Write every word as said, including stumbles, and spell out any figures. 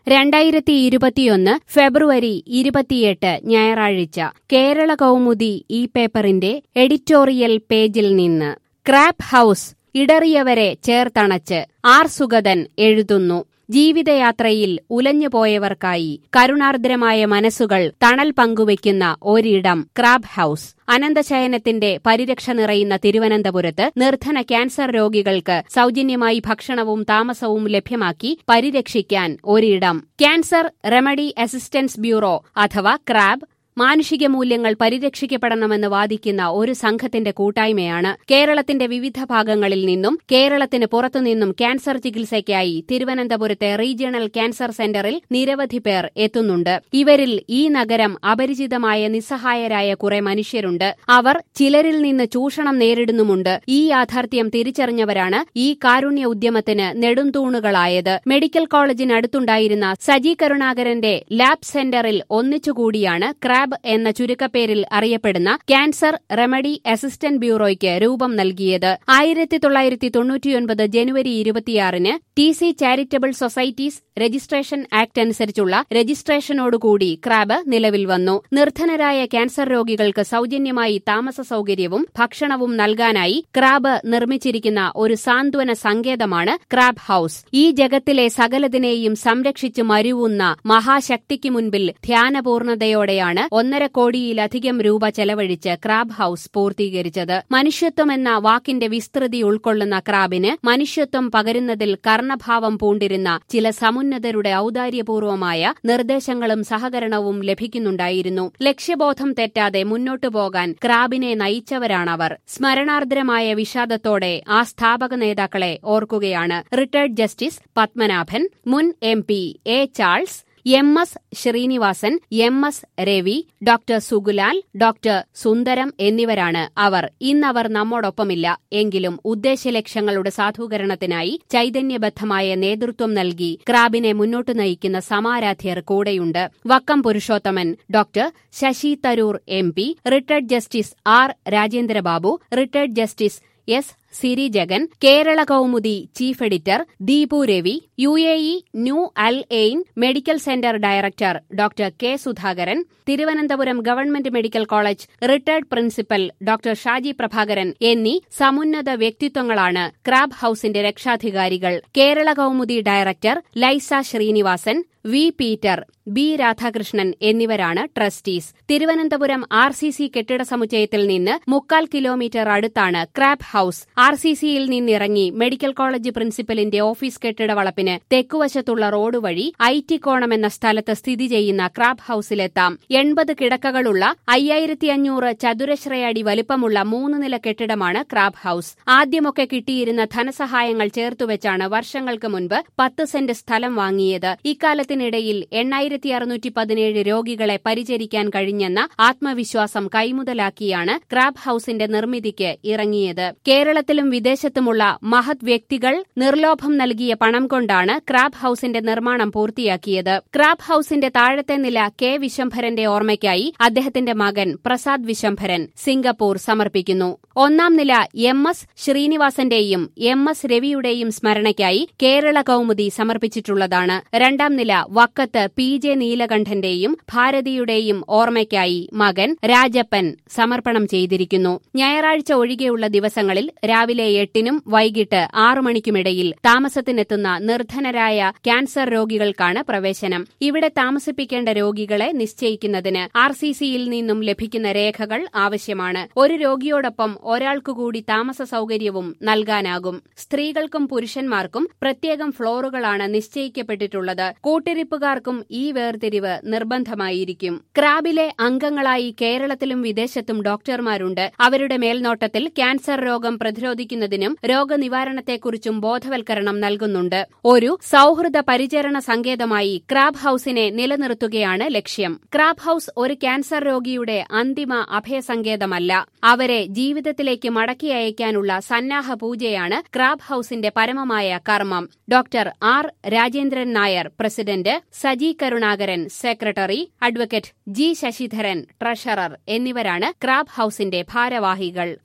രണ്ടായിരത്തി ഇരുപത്തിയൊന്ന് ഫെബ്രുവരി ഇരുപത്തിയെട്ട് ഞായറാഴ്ച കേരള കൗമുദി ഈ പേപ്പറിന്റെ എഡിറ്റോറിയൽ പേജിൽ നിന്ന് ക്രാബ് ഹൌസ് ഇടറിയവരെ ചേർത്തണച്ച് ആർ സുഗതൻ എഴുതുന്നു. ജീവിതയാത്രയിൽ ഉലഞ്ഞുപോയവർക്കായി കരുണാർദ്രമായ മനസ്സുകൾ തണൽ പങ്കുവയ്ക്കുന്ന ഒരിടം ക്രാബ് ഹൌസ്. അനന്തശയനത്തിന്റെ പരിരക്ഷ നിറയുന്ന തിരുവനന്തപുരത്ത് നിർധന ക്യാൻസർ രോഗികൾക്ക് സൗജന്യമായി ഭക്ഷണവും താമസവും ലഭ്യമാക്കി പരിരക്ഷിക്കാൻ ഒരിടം. ക്യാൻസർ റെമഡി അസിസ്റ്റൻസ് ബ്യൂറോ അഥവാ ക്രാബ് മാനുഷിക മൂല്യങ്ങൾ പരിരക്ഷിക്കപ്പെടണമെന്ന് വാദിക്കുന്ന ഒരു സംഘത്തിന്റെ കൂട്ടായ്മയാണ്. കേരളത്തിന്റെ വിവിധ ഭാഗങ്ങളിൽ നിന്നും കേരളത്തിന് പുറത്തുനിന്നും ക്യാൻസർ ചികിത്സയ്ക്കായി തിരുവനന്തപുരത്തെ റീജിയണൽ ക്യാൻസർ സെന്ററിൽ നിരവധി പേർ എത്തുന്നുണ്ട്. ഇവരിൽ ഈ നഗരം അപരിചിതമായ നിസ്സഹായരായ കുറെ മനുഷ്യരുണ്ട്. അവർ ചിലരിൽ നിന്ന് ചൂഷണം നേരിടുന്നുമുണ്ട്. ഈ യാഥാർത്ഥ്യം തിരിച്ചറിഞ്ഞവരാണ് ഈ കാരുണ്യ ഉദ്യമത്തിന് നെടുംതൂണുകളായത്. മെഡിക്കൽ കോളേജിനടുത്തുണ്ടായിരുന്ന സജി കരുണാകരന്റെ ലാബ് സെന്ററിൽ ഒന്നിച്ചുകൂടിയാണ് ക്രാബ് എന്ന ചുരുക്കപ്പേരിൽ അറിയപ്പെടുന്ന ക്യാൻസർ റെമഡി അസിസ്റ്റന്റ് ബ്യൂറോയ്ക്ക് രൂപം നൽകിയത്. ആയിരത്തി തൊള്ളായിരത്തി തൊണ്ണൂറ്റിയൊൻപത് ജനുവരി ഇരുപത്തിയാറിന് T C charitable societies registration act അനുസരിച്ചുള്ള രജിസ്ട്രേഷനോടുകൂടി ക്രാബ് നിലവിൽ വന്നു. നിർധനരായ ക്യാൻസർ രോഗികൾക്ക് സൗജന്യമായി താമസ സൌകര്യവും ഭക്ഷണവും നൽകാനായി ക്രാബ് നിർമ്മിച്ചിരിക്കുന്ന ഒരു സാന്ത്വന സങ്കേതമാണ് ക്രാബ് ഹൌസ്. ഈ ജഗത്തിലെ സകലതിനെയും സംരക്ഷിച്ചു മരുവുന്ന മഹാശക്തിക്ക് മുൻപിൽ ധ്യാനപൂർണതയോടെയാണ് ഒന്നര കോടിയിലധികം രൂപ ചെലവഴിച്ച് ക്രാബ് ഹൌസ് പൂർത്തീകരിച്ചത്. മനുഷ്യത്വമെന്ന വാക്കിന്റെ വിസ്തൃതി ഉൾക്കൊള്ളുന്ന ക്രാബിന് മനുഷ്യത്വം പകരുന്നതിൽ കർണഭാവം പൂണ്ടിരുന്ന ചില സമുന്നതരുടെ ഔദാര്യപൂർവമായ നിർദ്ദേശങ്ങളും സഹകരണവും ലഭിക്കുന്നുണ്ടായിരുന്നു. ലക്ഷ്യബോധം തെറ്റാതെ മുന്നോട്ടു പോകാൻ ക്രാബിനെ നയിച്ചവരാണവർ. സ്മരണാർദ്രമായ വിഷാദത്തോടെ ആ സ്ഥാപക നേതാക്കളെ ഓർക്കുകയാണ് റിട്ടയർഡ് ജസ്റ്റിസ് പത്മനാഭൻ, മുൻ M P A Charles, M S Srinivasan, M S Ravi, doctor Sugulal, doctor Sundaram എന്നിവരാണ് അവർ. ഇന്നവർ നമ്മോടൊപ്പമില്ല. എങ്കിലും ഉദ്ദേശ്യലക്ഷ്യങ്ങളുടെ സാധൂകരണത്തിനായി ചൈതന്യബദ്ധമായ നേതൃത്വം നൽകി ക്രാബിനെ മുന്നോട്ടു നയിക്കുന്ന സമാരാധ്യർ കൂടെയുണ്ട്. Vakkom Purushothaman, doctor Shashi Tharoor M P, retired justice R Rajendrababu, retired justice S Siri Jagan, Kerala Kaumudi chief editor Deepu Ravi, U A E new Al Ain medical centre director doctor K Sudhakaran, Thiruvananthapuram government medical college retired principal doctor Shaji Prabhakaran എന്നീ സമുന്നത വ്യക്തിത്വങ്ങളാണ് ക്രാബ് ഹൌസിന്റെ രക്ഷാധികാരികൾ. Kerala Kaumudi director Laisa Srinivasan, V Peter, B Radhakrishnan എന്നിവരാണ് trustees. Thiruvananthapuram R C C കെട്ടിട സമുച്ചയത്തിൽ നിന്ന് മുക്കാൽ kilometre അടുത്താണ് ക്രാബ് ഹൌസ്. ആർ സി സിയിൽ നിന്നിറങ്ങി മെഡിക്കൽ കോളേജ് പ്രിൻസിപ്പലിന്റെ ഓഫീസ് കെട്ടിട വളപ്പിന് തെക്കുവശത്തുള്ള റോഡ് വഴി ഐ ടി കോണം എന്ന സ്ഥലത്ത് സ്ഥിതി ചെയ്യുന്ന ക്രാബ് ഹൌസിലെത്താം. എൺപത് കിടക്കകളുള്ള അയ്യായിരത്തി അഞ്ഞൂറ് ചതുരശ്രയടി വലിപ്പമുള്ള മൂന്ന് നില കെട്ടിടമാണ് ക്രാബ് ഹൌസ്. ആദ്യമൊക്കെ കിട്ടിയിരുന്ന ധനസഹായങ്ങൾ ചേർത്തുവെച്ചാണ് വർഷങ്ങൾക്ക് മുൻപ് പത്ത് സെന്റ് സ്ഥലം വാങ്ങിയത്. ഇക്കാലത്തിനിടയിൽ എണ്ണായിരത്തി അറുന്നൂറ്റി പതിനേഴ് രോഗികളെ പരിചരിക്കാൻ കഴിഞ്ഞെന്ന ആത്മവിശ്വാസം കൈമുതലാക്കിയാണ് ക്രാബ് ഹൌസിന്റെ നിർമ്മിതിക്ക് ഇറങ്ങിയത്. കേരളത്തിലും വിദേശത്തുമുള്ള മഹത് വ്യക്തികൾ നിർലോഭം നൽകിയ പണം കൊണ്ടാണ് ക്രാബ് ഹൌസിന്റെ നിർമ്മാണം പൂർത്തിയാക്കിയത്. ക്രാബ് ഹൌസിന്റെ താഴത്തെ നില കെ വിശംഭരന്റെ ഓർമ്മയ്ക്കായി അദ്ദേഹത്തിന്റെ മകൻ പ്രസാദ് വിശംഭരൻ സിംഗപ്പൂർ സമർപ്പിക്കുന്നു. ഒന്നാം നില എം എസ് ശ്രീനിവാസന്റെയും എം എസ് രവിയുടെയും സ്മരണയ്ക്കായി കേരള കൗമുദി സമർപ്പിച്ചിട്ടുള്ളതാണ്. രണ്ടാം നില വക്കത്ത് പി ജെ നീലകണ്ഠന്റെയും ഭാരതിയുടെയും ഓർമ്മയ്ക്കായി മകൻ രാജപ്പൻ സമർപ്പണം ചെയ്തിരിക്കുന്നു. ഞായറാഴ്ച ഒഴികെയുള്ള ദിവസങ്ങളിൽ രാവിലെ എട്ടിനും വൈകിട്ട് ആറു മണിക്കുമിടയിൽ താമസത്തിനെത്തുന്ന നിർധനരായ ക്യാൻസർ രോഗികൾക്കാണ് പ്രവേശനം. ഇവിടെ താമസിപ്പിക്കേണ്ട രോഗികളെ നിശ്ചയിക്കുന്നതിന് ആർ സി സിയിൽ നിന്നും ലഭിക്കുന്ന രേഖകൾ ആവശ്യമാണ്. ഒരു രോഗിയോടൊപ്പം ഒരാൾക്കുകൂടി താമസ സൌകര്യവും നൽകാനാകും. സ്ത്രീകൾക്കും പുരുഷന്മാർക്കും പ്രത്യേകം ഫ്ലോറുകളാണ് നിശ്ചയിക്കപ്പെട്ടിട്ടുള്ളത്. കൂട്ടിരിപ്പുകാർക്കും ഈ വേർതിരിവ് നിർബന്ധമായിരിക്കും. ക്രാബിലെ അംഗങ്ങളായി കേരളത്തിലും വിദേശത്തും ഡോക്ടർമാരുണ്ട്. അവരുടെ മേൽനോട്ടത്തിൽ ക്യാൻസർ രോഗം പ്രതിരോധിക്കുന്നതിനും രോഗനിവാരണത്തെക്കുറിച്ചും ബോധവൽക്കരണം നൽകുന്നുണ്ട്. ഒരു സൌഹൃദ പരിചരണ സങ്കേതമായി ക്രാബ് ഹൌസിനെ നിലനിർത്തുകയാണ് ലക്ഷ്യം. ക്രാബ് ഹൌസ് ഒരു ക്യാൻസർ രോഗിയുടെ അന്തിമ അഭയസങ്കേതമല്ല. അവരെ ജീവിതത്തിലേക്ക് മടക്കി അയക്കാനുള്ള സന്നാഹ പൂജയാണ് ക്രാബ് ഹൌസിന്റെ പരമമായ കർമ്മം. Doctor R Rajendran Nair president, Saji Karunakaran secretary, advocate G Sasidharan treasurer എന്നിവരാണ് ക്രാബ് ഹൌസിന്റെ ഭാരവാഹികൾ.